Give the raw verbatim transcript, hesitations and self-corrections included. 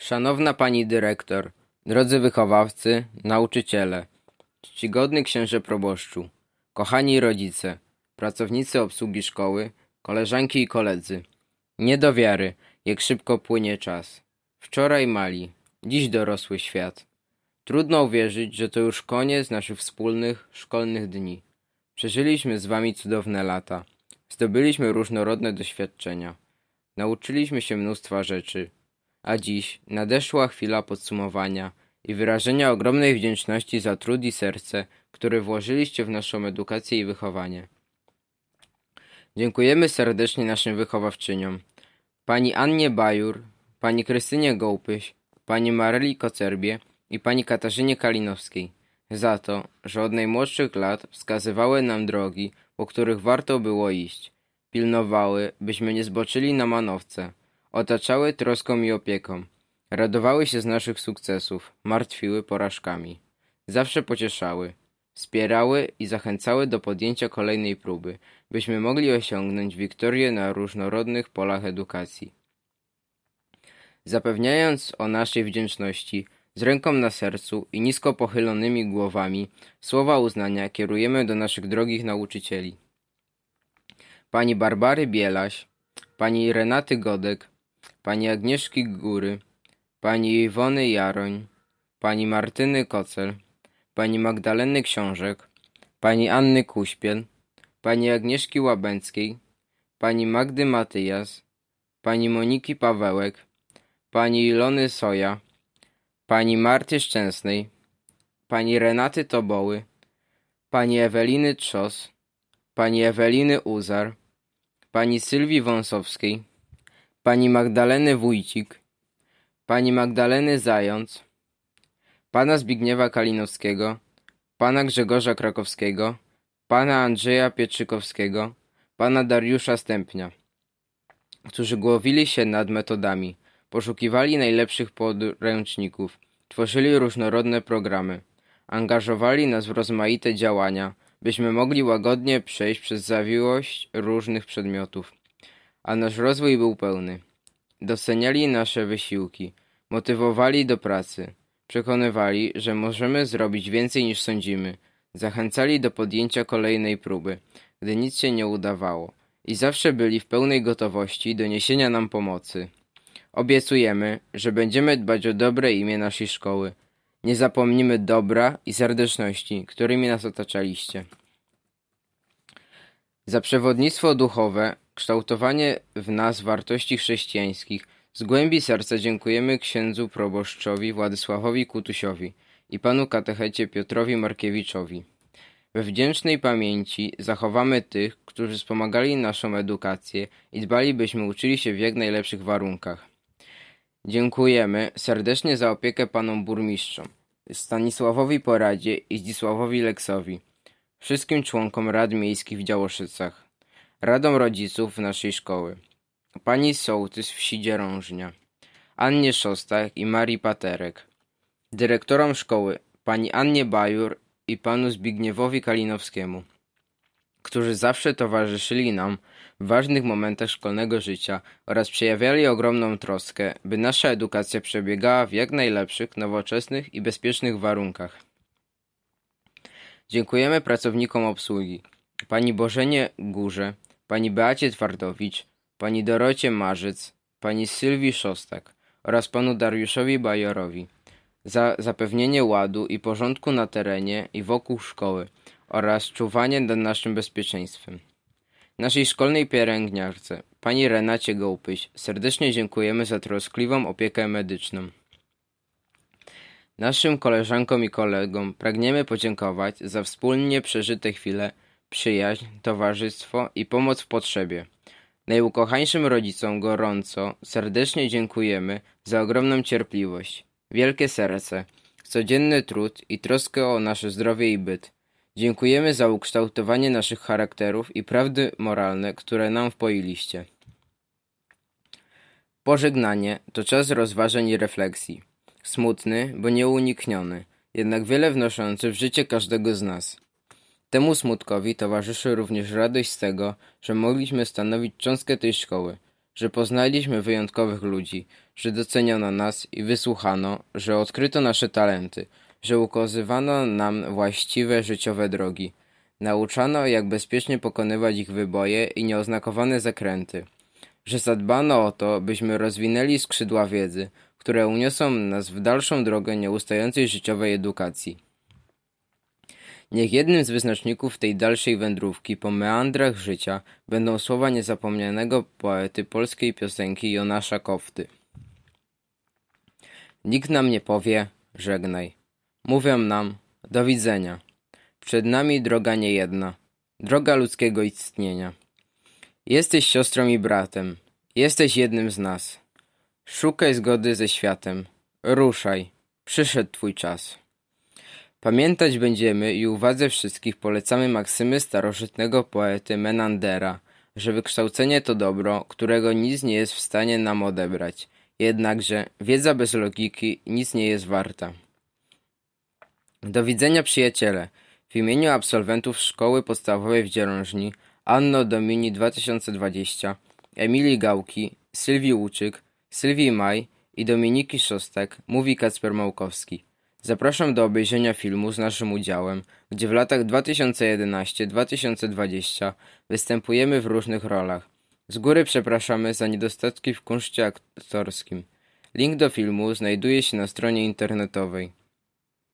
Szanowna pani dyrektor, drodzy wychowawcy, nauczyciele, czcigodny księże proboszczu, kochani rodzice, pracownicy obsługi szkoły, koleżanki i koledzy. Nie do wiary, jak szybko płynie czas. Wczoraj mali, dziś dorosły świat. Trudno uwierzyć, że to już koniec naszych wspólnych, szkolnych dni. Przeżyliśmy z wami cudowne lata. Zdobyliśmy różnorodne doświadczenia. Nauczyliśmy się mnóstwa rzeczy. A dziś nadeszła chwila podsumowania i wyrażenia ogromnej wdzięczności za trud i serce, które włożyliście w naszą edukację i wychowanie. Dziękujemy serdecznie naszym wychowawczyniom, pani Annie Bajur, pani Krystynie Gołpyś, pani Maryli Kocerbie i pani Katarzynie Kalinowskiej za to, że od najmłodszych lat wskazywały nam drogi, po których warto było iść, pilnowały, byśmy nie zboczyli na manowce, otaczały troską i opieką, radowały się z naszych sukcesów, martwiły porażkami, zawsze pocieszały, wspierały i zachęcały do podjęcia kolejnej próby, byśmy mogli osiągnąć wiktorię na różnorodnych polach edukacji. Zapewniając o naszej wdzięczności, z ręką na sercu i nisko pochylonymi głowami, słowa uznania kierujemy do naszych drogich nauczycieli. Pani Barbary Bielaś, pani Renaty Godek, pani Agnieszki Góry, pani Iwony Jaroń, pani Martyny Kocel, pani Magdaleny Książek, pani Anny Kuśpiel, pani Agnieszki Łabęckiej, pani Magdy Matyjas, pani Moniki Pawełek, pani Ilony Soja, pani Marty Szczęsnej, pani Renaty Toboły, pani Eweliny Trzos, pani Eweliny Uzar, pani Sylwii Wąsowskiej, pani Magdaleny Wójcik, pani Magdaleny Zając, pana Zbigniewa Kalinowskiego, pana Grzegorza Krakowskiego, pana Andrzeja Pietrzykowskiego, pana Dariusza Stępnia, którzy głowili się nad metodami, poszukiwali najlepszych podręczników, tworzyli różnorodne programy, angażowali nas w rozmaite działania, byśmy mogli łagodnie przejść przez zawiłość różnych przedmiotów, a nasz rozwój był pełny. Doceniali nasze wysiłki, motywowali do pracy, przekonywali, że możemy zrobić więcej niż sądzimy, zachęcali do podjęcia kolejnej próby, gdy nic się nie udawało i zawsze byli w pełnej gotowości do niesienia nam pomocy. Obiecujemy, że będziemy dbać o dobre imię naszej szkoły. Nie zapomnimy dobra i serdeczności, którymi nas otaczaliście. Za przewodnictwo duchowe, kształtowanie w nas wartości chrześcijańskich, z głębi serca dziękujemy księdzu proboszczowi Władysławowi Kutusiowi i panu katechecie Piotrowi Markiewiczowi. We wdzięcznej pamięci zachowamy tych, którzy wspomagali naszą edukację i dbali, byśmy uczyli się w jak najlepszych warunkach. Dziękujemy serdecznie za opiekę panom burmistrzom, Stanisławowi Poradzie i Zdzisławowi Leksowi, wszystkim członkom rad miejskich w Działoszycach, radom rodziców naszej szkoły, pani sołtys wsi Dzierążnia, Annie Szostak i Marii Paterek, dyrektorom szkoły, pani Annie Bajur i panu Zbigniewowi Kalinowskiemu, którzy zawsze towarzyszyli nam w ważnych momentach szkolnego życia oraz przejawiali ogromną troskę, by nasza edukacja przebiegała w jak najlepszych, nowoczesnych i bezpiecznych warunkach. Dziękujemy pracownikom obsługi, pani Bożenie Górze, pani Beacie Twardowicz, pani Dorocie Marzyc, pani Sylwii Szostak oraz panu Dariuszowi Bajorowi za zapewnienie ładu i porządku na terenie i wokół szkoły oraz czuwanie nad naszym bezpieczeństwem. Naszej szkolnej pielęgniarce, pani Renacie Gołpyś, serdecznie dziękujemy za troskliwą opiekę medyczną. Naszym koleżankom i kolegom pragniemy podziękować za wspólnie przeżyte chwile, przyjaźń, towarzystwo i pomoc w potrzebie. Najukochańszym rodzicom gorąco, serdecznie dziękujemy za ogromną cierpliwość, wielkie serce, codzienny trud i troskę o nasze zdrowie i byt. Dziękujemy za ukształtowanie naszych charakterów i prawdy moralne, które nam wpoiliście. Pożegnanie to czas rozważań i refleksji. Smutny, bo nieunikniony, jednak wiele wnoszący w życie każdego z nas. Temu smutkowi towarzyszy również radość z tego, że mogliśmy stanowić cząstkę tej szkoły, że poznaliśmy wyjątkowych ludzi, że doceniono nas i wysłuchano, że odkryto nasze talenty, że ukazywano nam właściwe życiowe drogi. Nauczano, jak bezpiecznie pokonywać ich wyboje i nieoznakowane zakręty, że zadbano o to, byśmy rozwinęli skrzydła wiedzy, które uniosą nas w dalszą drogę nieustającej życiowej edukacji. Niech jednym z wyznaczników tej dalszej wędrówki po meandrach życia będą słowa niezapomnianego poety polskiej piosenki Jonasza Kofty. Nikt nam nie powie, żegnaj. Mówią nam, do widzenia. Przed nami droga niejedna, droga ludzkiego istnienia. Jesteś siostrą i bratem, jesteś jednym z nas. Szukaj zgody ze światem, ruszaj, przyszedł twój czas. Pamiętać będziemy i uwadze wszystkich polecamy maksymy starożytnego poety Menandera, że wykształcenie to dobro, którego nic nie jest w stanie nam odebrać. Jednakże wiedza bez logiki nic nie jest warta. Do widzenia, przyjaciele. W imieniu absolwentów Szkoły Podstawowej w Dzierżoni, Anno Domini dwa tysiące dwadzieścia, Emilii Gałki, Sylwii Łuczyk, Sylwii Maj i Dominiki Szostak mówi Kacper Małkowski. Zapraszam do obejrzenia filmu z naszym udziałem, gdzie w latach dwa tysiące jedenastym do dwa tysiące dwudziestego występujemy w różnych rolach. Z góry przepraszamy za niedostatki w kunszcie aktorskim. Link do filmu znajduje się na stronie internetowej.